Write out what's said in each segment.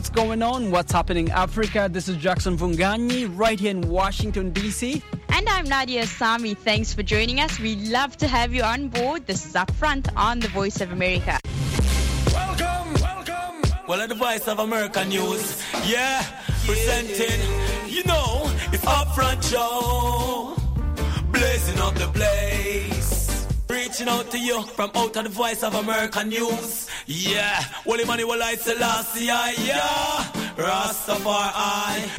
what's going on, what's happening in Africa. This is Jackson Vunganyi right here in Washington, D.C. And I'm Nadia Sami. Thanks for joining us. We love to have you on board. This is Upfront on the Voice of America. Welcome. Well, at the Voice of America News, presenting, it's Upfront Show, blazing up the place, reaching out to you from out of the Voice of America News, Wally Money, Wally Selassie, Rastafari.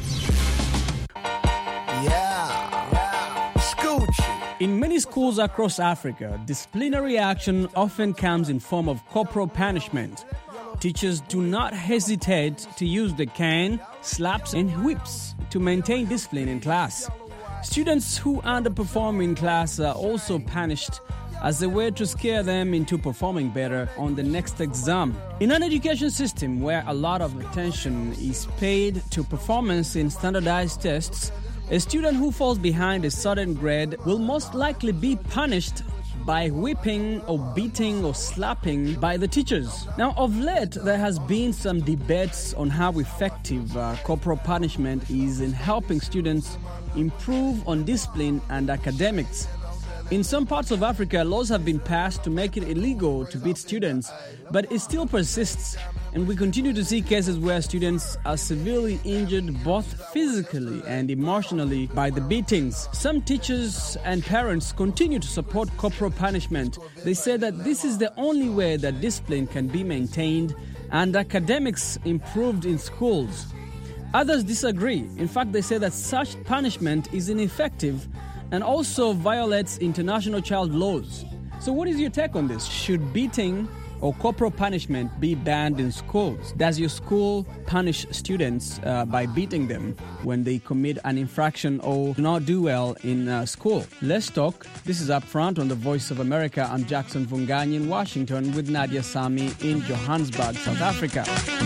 In many schools across Africa, disciplinary action often comes in form of corporal punishment. Teachers do not hesitate to use the cane, slaps, and whips to maintain discipline in class. Students who underperform in class are also punished as a way to scare them into performing better on the next exam. In an education system where a lot of attention is paid to performance in standardized tests, a student who falls behind a certain grade will most likely be punished by whipping or beating or slapping by the teachers. Now, of late, there has been some debates on how effective corporal punishment is in helping students improve on discipline and academics. In some parts of Africa, laws have been passed to make it illegal to beat students, but it still persists, and we continue to see cases where students are severely injured both physically and emotionally by the beatings. Some teachers and parents continue to support corporal punishment. They say that this is the only way that discipline can be maintained and academics improved in schools. Others disagree. In fact, they say that such punishment is ineffective and also violates international child laws. So what is your take on this? Should beating or corporal punishment be banned in schools? Does your school punish students by beating them when they commit an infraction or do not do well in school? Let's talk. This is Upfront on the Voice of America. I'm Jackson Vunganyi in Washington with Nadia Sami in Johannesburg, South Africa.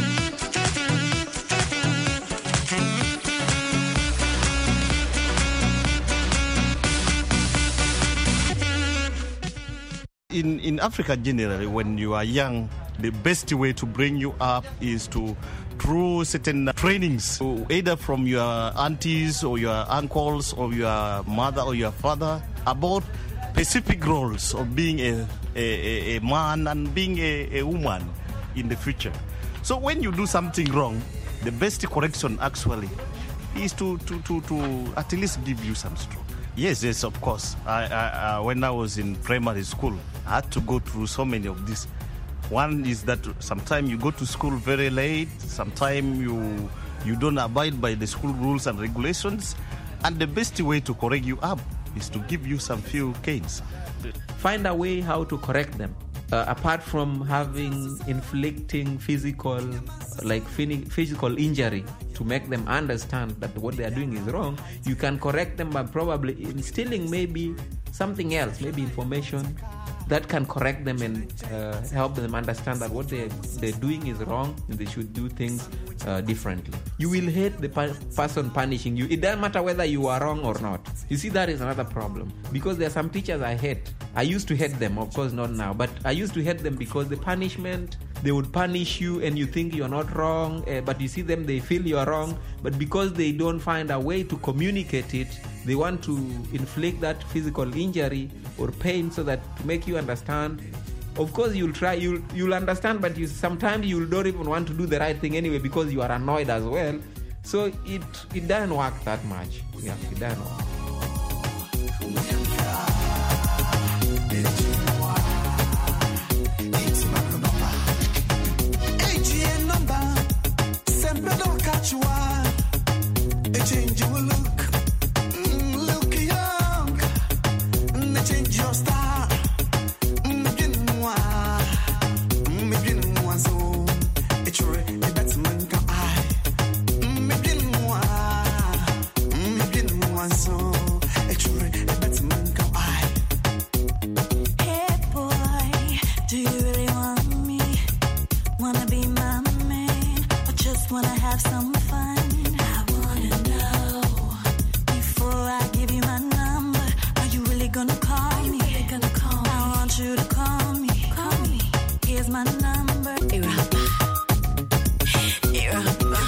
In Africa generally, when you are young, the best way to bring you up is through certain trainings, either from your aunties or your uncles or your mother or your father, about specific roles of being a man and being a woman in the future. So when you do something wrong, the best correction actually is to at least give you some stroke. Yes, of course. When I was in primary school, I had to go through so many of these. One is that sometimes you go to school very late, sometimes you don't abide by the school rules and regulations, and the best way to correct you up is to give you some few canes. Find a way how to correct them. Apart from inflicting physical injury to make them understand that what they are doing is wrong, you can correct them by probably instilling maybe something else, maybe information that can correct them and help them understand that what they're doing is wrong and they should do things differently. You will hate the person punishing you. It doesn't matter whether you are wrong or not. You see, that is another problem. Because there are some teachers I hate. I used to hate them, of course not now, but I used to hate them because the punishment, they would punish you and you think you're not wrong, but you see them, they feel you're wrong, but because they don't find a way to communicate it, they want to inflict that physical injury or pain so that to make you understand. Of course, you'll understand, but sometimes you don't even want to do the right thing anyway because you are annoyed as well. So it doesn't work that much. Yeah, it doesn't work. Here's my number.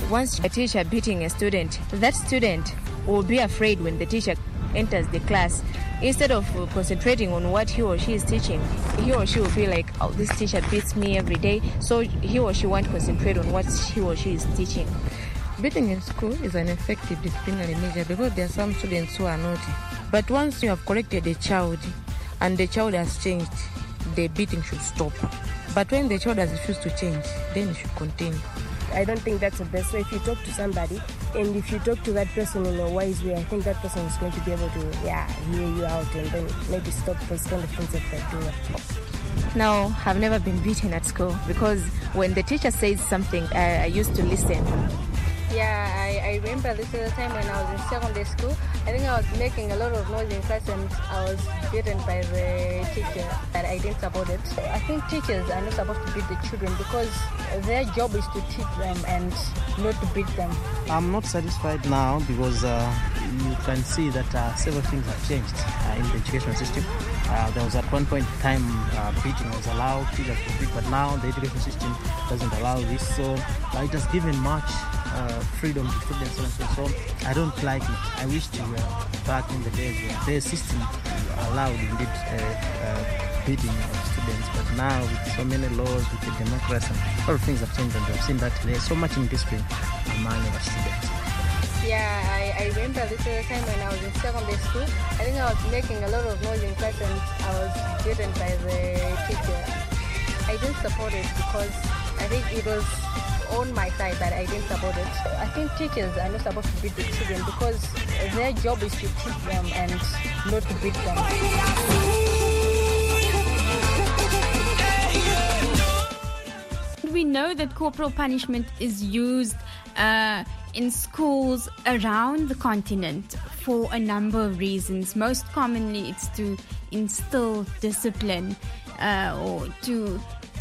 once a teacher beating a student, that student will be afraid when the teacher enters the class. Instead of concentrating on what he or she is teaching, he or she will be like, oh, this teacher beats me every day, so he or she won't concentrate on what he or she is teaching. Beating in school is an effective disciplinary measure because there are some students who are naughty. But once you have corrected a child and the child has changed, the beating should stop. But when the child has refused to change, then it should continue. I don't think that's the best way. If you talk to somebody and if you talk to that person in a wise way, I think that person is going to be able to hear you out and then maybe stop those kind of things that they're doing. No, I've never been beaten at school because when the teacher says something, I used to listen. Yeah, I remember this was the time when I was in secondary school. I think I was making a lot of noise in class and I was beaten by the teacher, and I didn't support it. I think teachers are not supposed to beat the children because their job is to teach them and not to beat them. I'm not satisfied now because you can see that several things have changed in the education system. There was at one point in time beating was allowed, teachers to beat, but now the education system doesn't allow this. So it has given much freedom to students and so I don't like it. I wish we were back in the days where the system allowed indeed beating of students, but now with so many laws, with the democracy, a lot of things have changed and we have seen that there's so much indiscipline among our students. Yeah, I remember this was the time when I was in secondary school. I think I was making a lot of noise in class and I was beaten by the teacher. I didn't support it because I think it was on my side, but I didn't support it. I think teachers are not supposed to beat the children because their job is to teach them and not to beat them. We know that corporal punishment is used in schools around the continent for a number of reasons. Most commonly, it's to instill discipline or to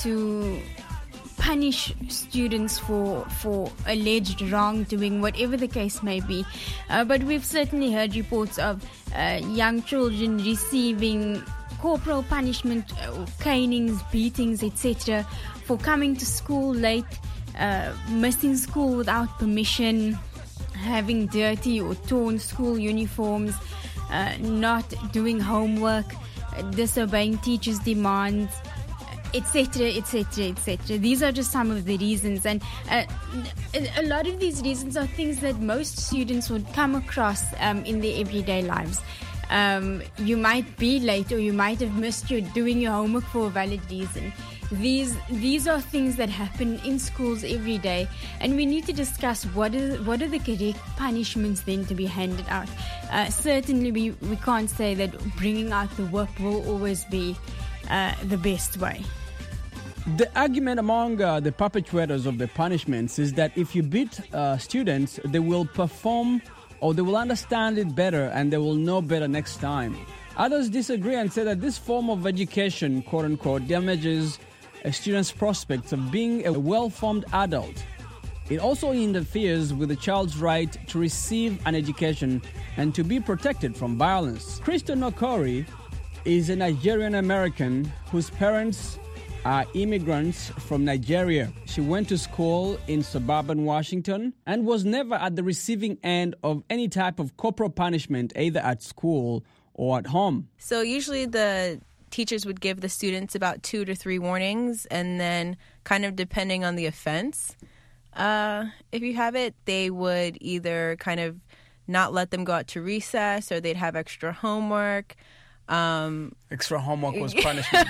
punish students for alleged wrongdoing, whatever the case may be. But we've certainly heard reports of young children receiving corporal punishment, canings, beatings, etc., for coming to school late, missing school without permission, having dirty or torn school uniforms, not doing homework, disobeying teachers' demands, etc., etc., etc. These are just some of the reasons, and a lot of these reasons are things that most students would come across in their everyday lives. You might be late, or you might have missed doing your homework for a valid reason. These are things that happen in schools every day, and we need to discuss what are the correct punishments then to be handed out. Certainly, we can't say that bringing out the whip will always be the best way. The argument among the perpetrators of the punishments is that if you beat students, they will perform or they will understand it better and they will know better next time. Others disagree and say that this form of education, quote unquote, damages a student's prospects of being a well-formed adult. It also interferes with the child's right to receive an education and to be protected from violence. Crystal Nokori is a Nigerian American whose parents are immigrants from Nigeria. She went to school in suburban Washington and was never at the receiving end of any type of corporal punishment, either at school or at home. So usually the teachers would give the students about 2 to 3 warnings, and then kind of depending on the offense, if you have it, they would either kind of not let them go out to recess, or they'd have extra homework. Extra homework was punishment.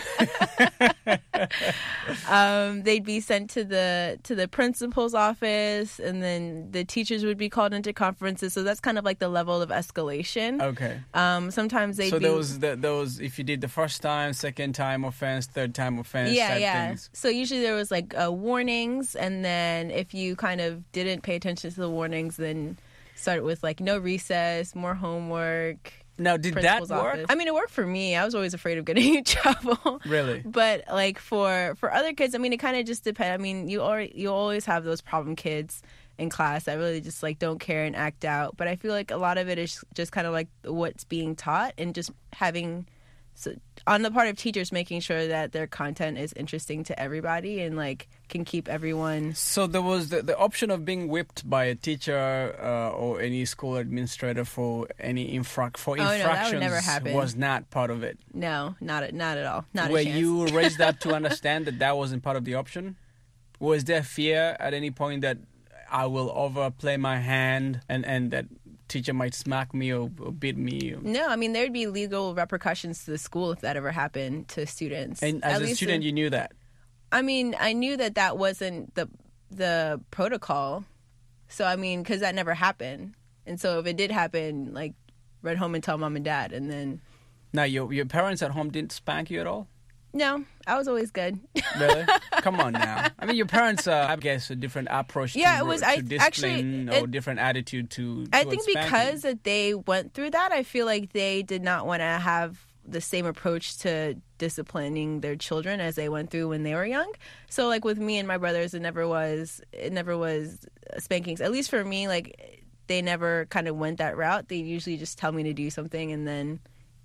They'd be sent to the principal's office, and then the teachers would be called into conferences. So that's kind of like the level of escalation. Okay. Sometimes they'd those if you did the first time, second time offense, third time offense. Yeah. Things. So usually there was like warnings, and then if you kind of didn't pay attention to the warnings, then start with like no recess, more homework. Now, did that work? Office. I mean, it worked for me. I was always afraid of getting in trouble. Really? But like for other kids, I mean, it kind of just depends. I mean, you always have those problem kids in class that really just like don't care and act out. But I feel like a lot of it is just kind of like what's being taught, and just having on the part of teachers, making sure that their content is interesting to everybody and like can keep everyone. So there was the option of being whipped by a teacher or any school administrator for any infractions. No, that would never happen. Was not part of it. No, not at all. Not Were a chance. you raised up to understand that wasn't part of the option? Was there fear at any point that I will overplay my hand and that teacher might smack me or beat me? No, I mean, there'd be legal repercussions to the school if that ever happened to students. And as a student, you knew that? I mean, I knew that wasn't the protocol. So, I mean, because that never happened. And so if it did happen, like, run home and tell mom and dad, and then... Now, your parents at home didn't spank you at all? No, I was always good. Really? Come on now. I mean, your parents, I guess, a different approach to discipline or different attitude to I think spanking. Because that they went through that, I feel like they did not want to have the same approach to disciplining their children as they went through when they were young. So, like, with me and my brothers, it never was spankings. At least for me, like, they never kind of went that route. They usually just tell me to do something, and then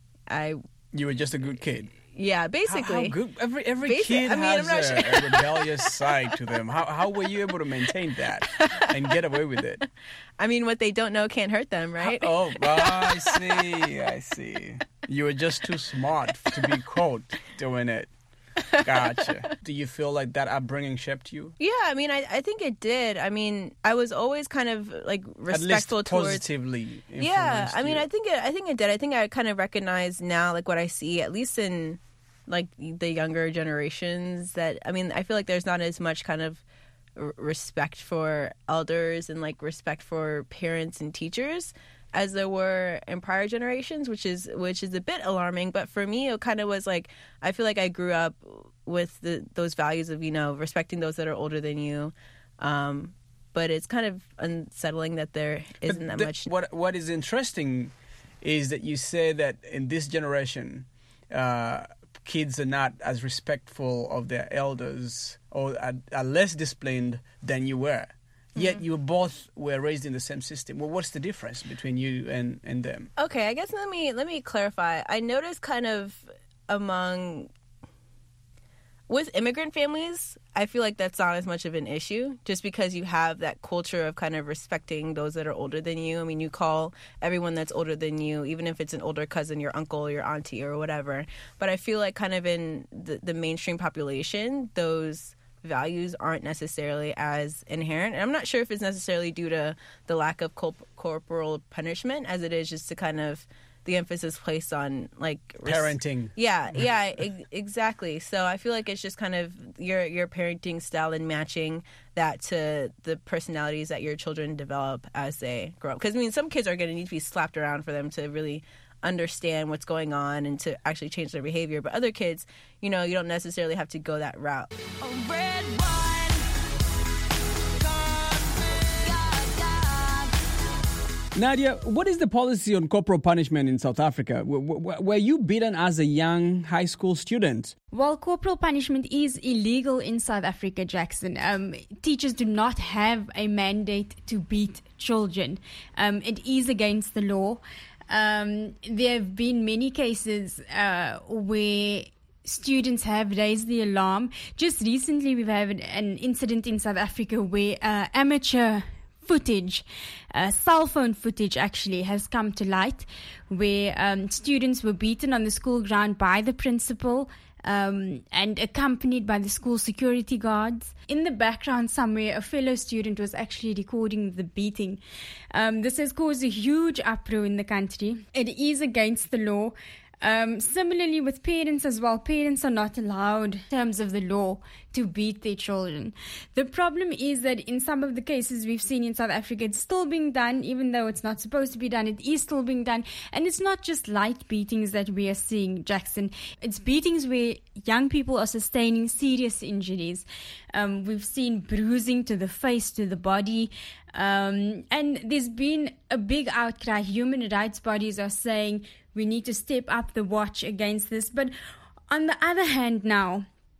You were just a good kid. Yeah, basically. How good? Every kid has a rebellious side to them. How were you able to maintain that and get away with it? I mean, what they don't know can't hurt them, right? I see. You were just too smart to be caught doing it. Gotcha. Do you feel like that upbringing shaped you? Yeah, I mean, I think it did. I mean, I was always kind of like respectful towards positively. Yeah, I mean, you. I think it did. I think I kind of recognize now, like what I see, at least in like the younger generations, that I mean, I feel like there's not as much kind of respect for elders and like respect for parents and teachers as there were in prior generations, which is a bit alarming. But for me, it kind of was like, I feel like I grew up with those values of, you know, respecting those that are older than you. But it's kind of unsettling that there isn't that much. What is interesting is that you say that in this generation, kids are not as respectful of their elders or are less disciplined than you were. Yet you both were raised in the same system. Well, what's the difference between you and them? Okay, I guess let me clarify. I noticed kind of with immigrant families, I feel like that's not as much of an issue just because you have that culture of kind of respecting those that are older than you. I mean, you call everyone that's older than you, even if it's an older cousin, your uncle, or your auntie, or whatever. But I feel like kind of in the mainstream population, those values aren't necessarily as inherent. And I'm not sure if it's necessarily due to the lack of corporal punishment as it is just to kind of the emphasis placed on like parenting. Yeah, exactly. So I feel like it's just kind of your parenting style and matching that to the personalities that your children develop as they grow up. Because I mean, some kids are going to need to be slapped around for them to really understand what's going on and to actually change their behavior. But other kids, you know, you don't necessarily have to go that route. Nadia, what is the policy on corporal punishment in South Africa? Were you beaten as a young high school student? Well, corporal punishment is illegal in South Africa, Jackson. Teachers do not have a mandate to beat children. It is against the law. There have been many cases where students have raised the alarm. Just recently, we've had an incident in South Africa where amateur footage, cell phone footage actually, has come to light where students were beaten on the school ground by the principal and accompanied by the school security guards. In the background somewhere, a fellow student was actually recording the beating. This has caused a huge uproar in the country. It is against the law. Similarly with parents as well, parents are not allowed in terms of the law to beat their children. The problem is that in some of the cases we've seen in South Africa, it's still being done, even though it's not supposed to be done, it is still being done. And it's not just light beatings that we are seeing, Jackson. It's beatings where young people are sustaining serious injuries. We've seen bruising to the face, to the body. And there's been a big outcry. Human rights bodies are saying we need to step up the watch against this. But on the other hand now,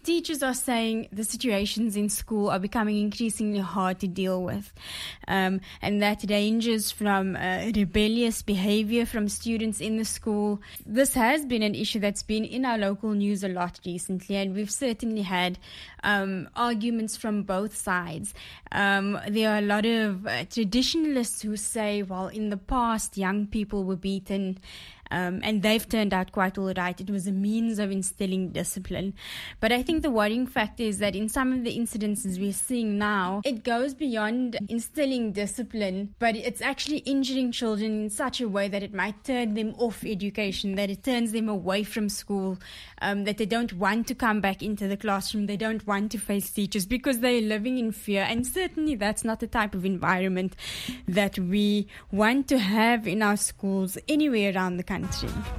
Teachers are saying the situations in school are becoming increasingly hard to deal with, and that ranges from rebellious behavior from students in the school. This has been an issue that's been in our local news a lot recently, and we've certainly had arguments from both sides. There are a lot of traditionalists who say, well, in the past, young people were beaten, and they've turned out quite all right. It was a means of instilling discipline. But I think the worrying factor is that in some of the incidences we're seeing now, it goes beyond instilling discipline, but it's actually injuring children in such a way that it might turn them off education, that it turns them away from school, that they don't want to come back into the classroom, they don't want to face teachers because they're living in fear. And certainly that's not the type of environment that we want to have in our schools anywhere around the country. I'm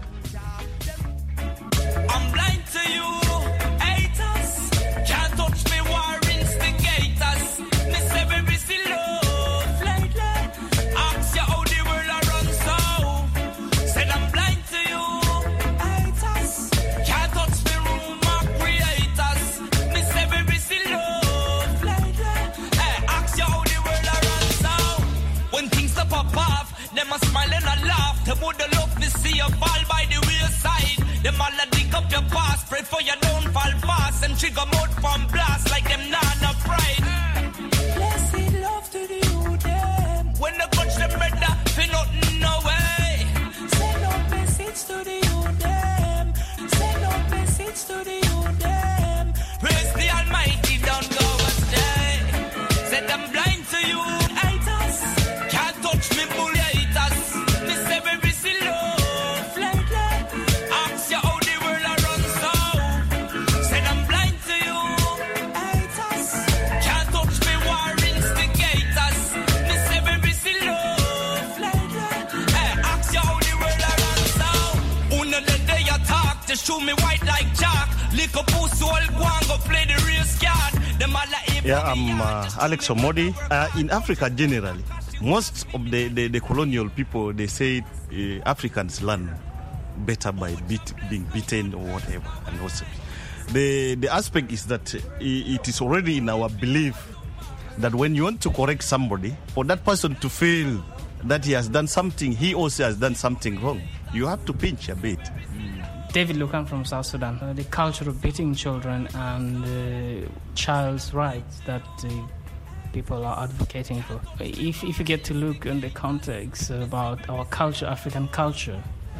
blind to you, haters. Can't touch me, war instigators. Me say we still love lately. Ask you how the world a run so. Said I'm blind to you, haters. Can't touch me, rumor creators. Me say we still love lately. Hey, ask you how the world a run so. When things stop pop off, them a smile and a laugh. Them would love to see you fall by the wayside. Them all a dig up your past, pray for you don't fall fast, and trigger mode from blast like them nana pride. Blessed love to the youth them. When they punch them brother, feel nothing no way. Send no message to the youth them. Send no message to the youth them. Praise the Almighty, don't go astray. Said I'm blind to you, haters. Can't touch me, bully haters. Me say we still love lately. Ask you how the world a run so. Said I'm blind to you, haters. Can't touch me, war instigators. Me say we still love lately. Hey, ask you how the world a run so. Una the day you talk, just show me white like chalk. Lick a pussy, all go and go play the real card. Them all a Yeah, I'm Alex Omodi. In Africa generally, most of the colonial people, they say Africans learn better by being beaten or whatever. And also, the aspect is that it is already in our belief that when you want to correct somebody, for that person to feel that he has done something, he also has done something wrong, you have to pinch a bit. David Lucan from South Sudan. The culture of beating children and child's rights that people are advocating for. If you get to look in the context about our culture, African culture,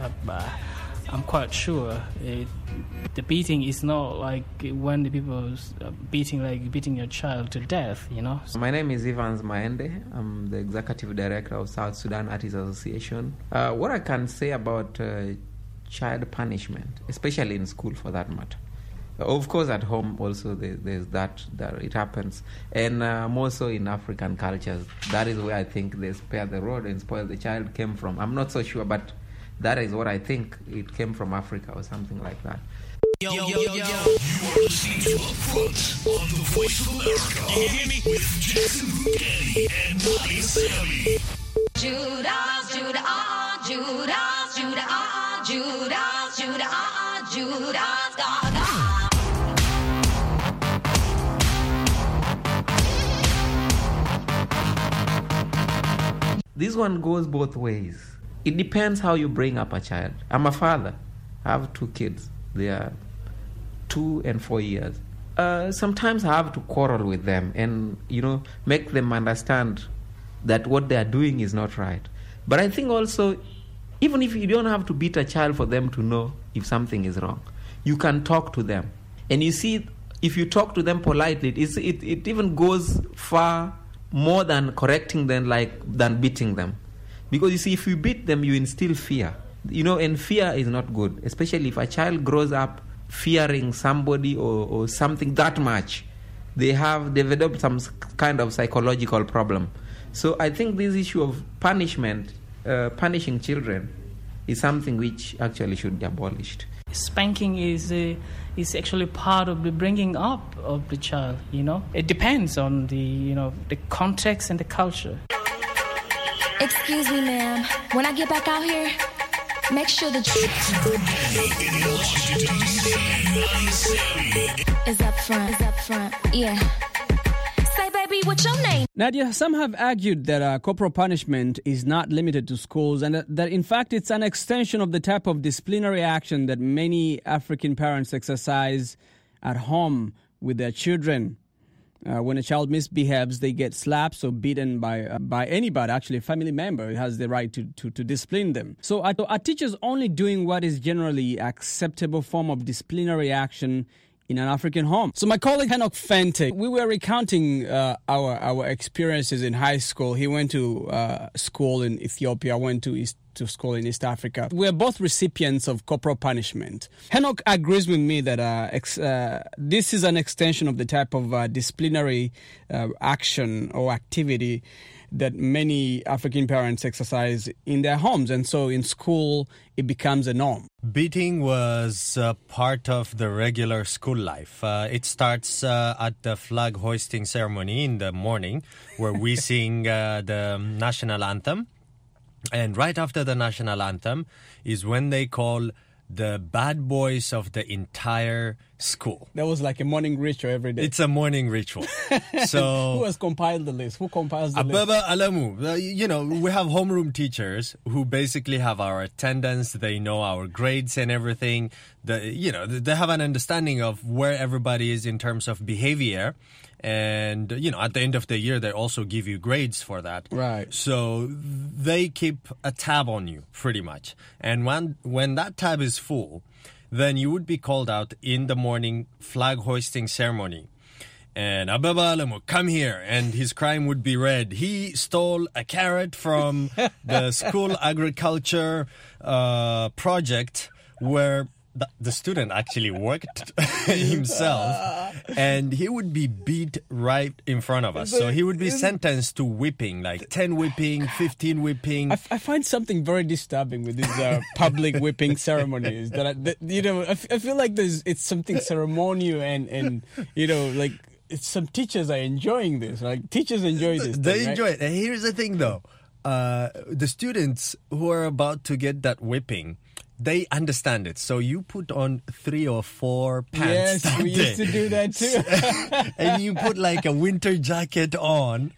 I'm quite sure the beating is not like when the people beating your child to death, you know. My name is Evans Maende. I'm the executive director of South Sudan Artists Association. What I can say about child punishment, especially in school for that matter. Of course, at home also there's that it happens, and more so in African cultures. That is where I think they spare the rod and spoil the child came from. I'm not so sure, but that is what I think. It came from Africa or something like that. Yo. You are listening to Upfront on the Voice of America. You hear me? With Jason Bugatti and Monty Sammy. Judas, Gaga. This one goes both ways. It depends how you bring up a child. I'm a father. I have 2 kids. They are 2 and 4 years. Sometimes I have to quarrel with them and, make them understand that what they are doing is not right. But I think also, even if you don't have to beat a child for them to know if something is wrong, you can talk to them. And you see, if you talk to them politely, it even goes far more than correcting them than beating them. Because you see, if you beat them, you instill fear. And fear is not good, especially if a child grows up fearing somebody or something that much. They have developed some kind of psychological problem. So I think this issue of punishment, punishing children, is something which actually should be abolished. Spanking is actually part of the bringing up of the child. It depends on the context and the culture. Excuse me, ma'am. When I get back out here, Make sure that is up front, yeah. Say, baby, what's your name? Nadia, some have argued that corporal punishment is not limited to schools and that in fact it's an extension of the type of disciplinary action that many African parents exercise at home with their children. When a child misbehaves, they get slapped or beaten by anybody, actually a family member has the right to discipline them. So are teachers only doing what is generally acceptable form of disciplinary action in an African home? So my colleague Henok Fente, we were recounting our experiences in high school. He went to school in Ethiopia, I went to school in East Africa. We are both recipients of corporal punishment. Henok agrees with me that this is an extension of the type of disciplinary action or activity that many African parents exercise in their homes. And so in school, it becomes a norm. Beating was part of the regular school life. It starts at the flag hoisting ceremony in the morning, where we sing the national anthem. And right after the national anthem is when they call the bad boys of the entire school. That was like a morning ritual every day. It's a morning ritual. So who has compiled the list? Who compiles the list? Ababa Alamu. We have homeroom teachers who basically have our attendance. They know our grades and everything. They have an understanding of where everybody is in terms of behavior. And, at the end of the year, they also give you grades for that. Right. So they keep a tab on you, pretty much. And when that tab is full, then you would be called out in the morning flag hoisting ceremony. And Ababa Alamu, come here. And his crime would be read. He stole a carrot from the school agriculture project where the student actually worked himself, and he would be beat right in front of us. So he would be sentenced to whipping, like 10 whipping, 15 whipping. I find something very disturbing with these public whipping ceremonies. I feel like it's something ceremonial and like some teachers are enjoying this. Like teachers enjoy this. They enjoy it. And here's the thing, though. The students who are about to get that whipping, they understand it. So you put on 3 or 4 pants. Yes, we used to do that too. And you put like a winter jacket on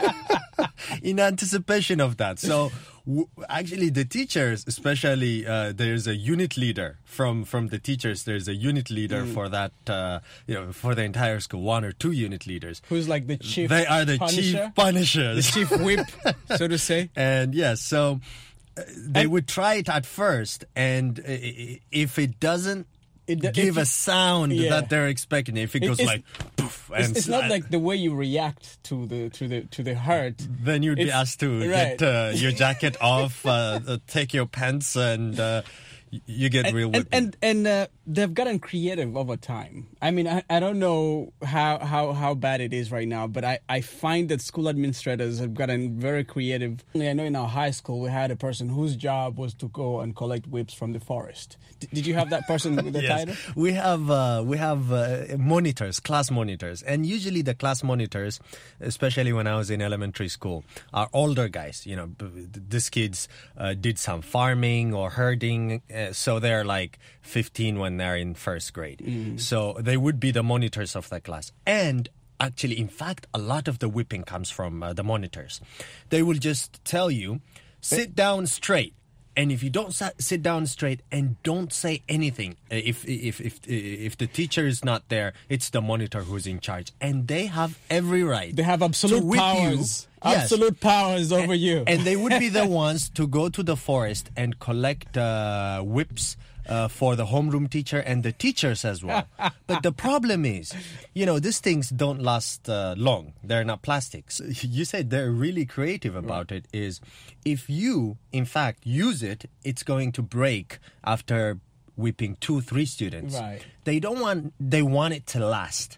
in anticipation of that. So actually the teachers, especially there's a unit leader from the teachers. There's a unit leader for that, for the entire school, 1 or 2 unit leaders. Who's like the chief They are the punisher? chief punishers. The chief whip, so to say. And yes, so they would try it at first, and if it doesn't give a sound that they're expecting, if it goes like poof, and it's not like the way you react to the hurt. Then you'd be asked to get your jacket off, take your pants, and you get real whipping. And they've gotten creative over time. I mean, I don't know how bad it is right now, but I find that school administrators have gotten very creative. I know in our high school we had a person whose job was to go and collect whips from the forest. Did you have that person with the yes. title? We have monitors, class monitors, and usually the class monitors, especially when I was in elementary school, are older guys. These kids did some farming or herding, so they're like 15 when they're in first grade. So they would be the monitors of the class. And actually, in fact, a lot of the whipping comes from the monitors. They will just tell you, sit down straight. And if you don't sit down straight and don't say anything, if the teacher is not there, it's the monitor who's in charge. And they have every right. They have absolute powers. Yes. Absolute powers over you. And they would be the ones to go to the forest and collect whips for the homeroom teacher and the teachers as well. But the problem is, these things don't last long. They're not plastics. You said they're really creative about it. Is if you, in fact, use it, it's going to break after whipping 2-3 students. Right. They want it to last.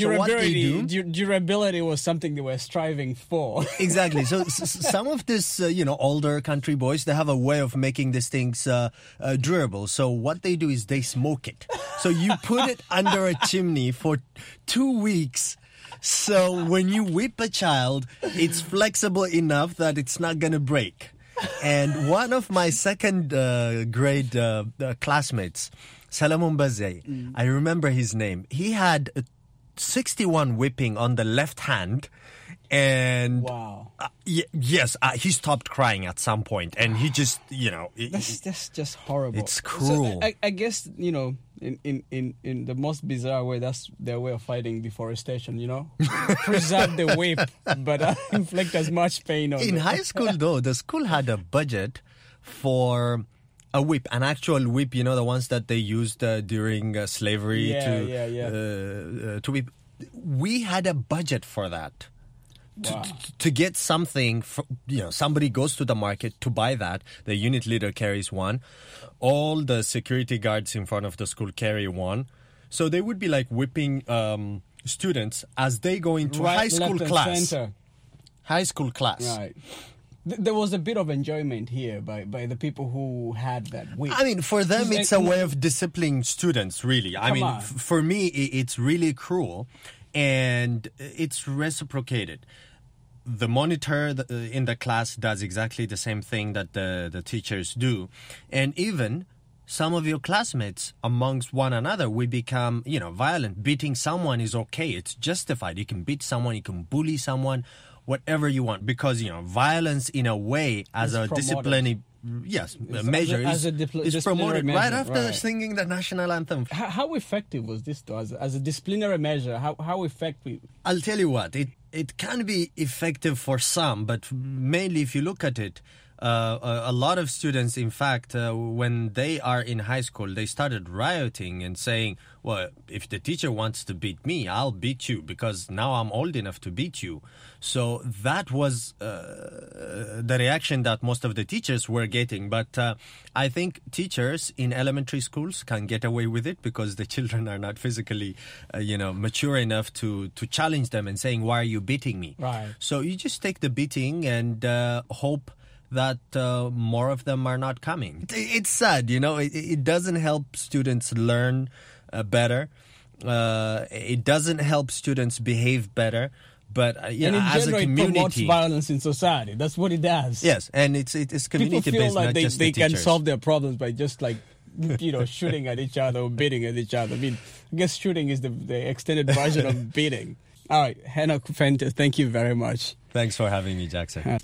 Durability was something they were striving for. Exactly. So some of this, older country boys, they have a way of making these things durable. So what they do is they smoke it. So you put it under a chimney for 2 weeks. So when you whip a child, it's flexible enough that it's not going to break. And one of my second grade classmates, Salamon Baze, I remember his name. He had 61 whipping on the left hand. And wow. Yes, he stopped crying at some point, and he just, that's just horrible. It's cruel. So I guess, in the most bizarre way, that's their way of fighting deforestation. Preserve the whip, but inflict as much pain on. In high school, though, the school had a budget for a whip, an actual whip. The ones that they used during slavery to whip. We had a budget for that. Wow. To get something, somebody goes to the market to buy that. The unit leader carries one. All the security guards in front of the school carry one. So they would be like whipping students as they go into high school class. Center. High school class. Right. There was a bit of enjoyment here by the people who had that whip. I mean, for them, it's a way of disciplining students, really. I mean, for me, it's really cruel. And it's reciprocated. The monitor in the class does exactly the same thing that the teachers do. And even some of your classmates amongst one another, we become, violent. Beating someone is okay. It's justified. You can beat someone. You can bully someone, whatever you want. Because, violence in a way as a disciplinary... Yes, measure is promoted right after singing the national anthem. How effective was this, though, as a disciplinary measure? How effective? I'll tell you what, it can be effective for some, but mainly if you look at it, a lot of students, in fact, when they are in high school, they started rioting and saying, well, if the teacher wants to beat me, I'll beat you because now I'm old enough to beat you. So that was the reaction that most of the teachers were getting. But I think teachers in elementary schools can get away with it because the children are not physically, mature enough to challenge them and saying, why are you beating me? Right. So you just take the beating and hope that more of them are not coming. It's sad, it doesn't help students learn better. It doesn't help students behave better. But, and as a community... it promotes violence in society. That's what it does. Yes, and it's community-based, people feel like not just they the teachers. can solve their problems by just, shooting at each other or beating at each other. I mean, I guess shooting is the extended version of beating. All right, Hannah Fenter, thank you very much. Thanks for having me, Jackson.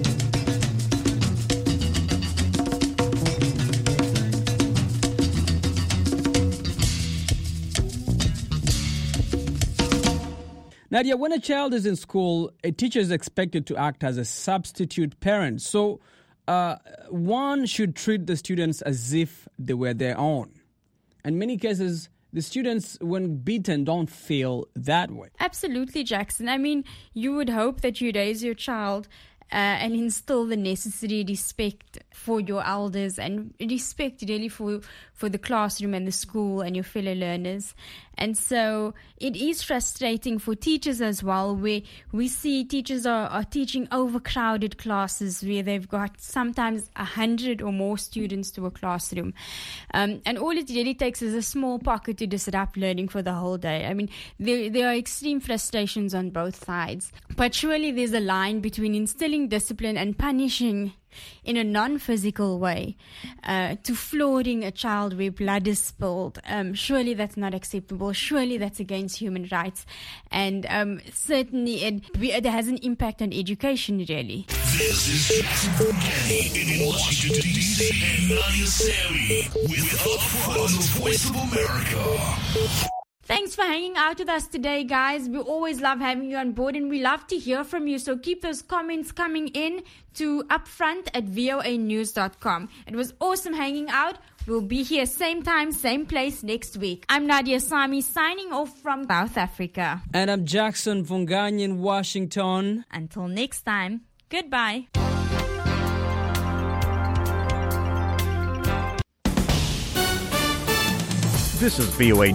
Nadia, when a child is in school, a teacher is expected to act as a substitute parent. So one should treat the students as if they were their own. In many cases, the students, when beaten, don't feel that way. Absolutely, Jackson. I mean, you would hope that you raise your child and instill the necessary respect for your elders and respect really for the classroom and the school and your fellow learners. And so it is frustrating for teachers as well, where we see teachers are teaching overcrowded classes where they've got sometimes 100 or more students to a classroom. And all it really takes is a small pocket to disrupt learning for the whole day. I mean, there are extreme frustrations on both sides. But surely there's a line between instilling discipline and punishing in a non-physical way, to flooring a child where blood is spilled. Surely that's not acceptable. Surely that's against human rights. And certainly it has an impact on education, really. This is Jackson Bugatti in Washington, D.C. and Nadia Sammy with Upfront on the Voice of America. Thanks for hanging out with us today, guys. We always love having you on board and we love to hear from you. So keep those comments coming in to upfront@voanews.com. It was awesome hanging out. We'll be here same time, same place next week. I'm Nadia Sami signing off from South Africa. And I'm Jackson Vungani in Washington. Until next time, goodbye. This is VOA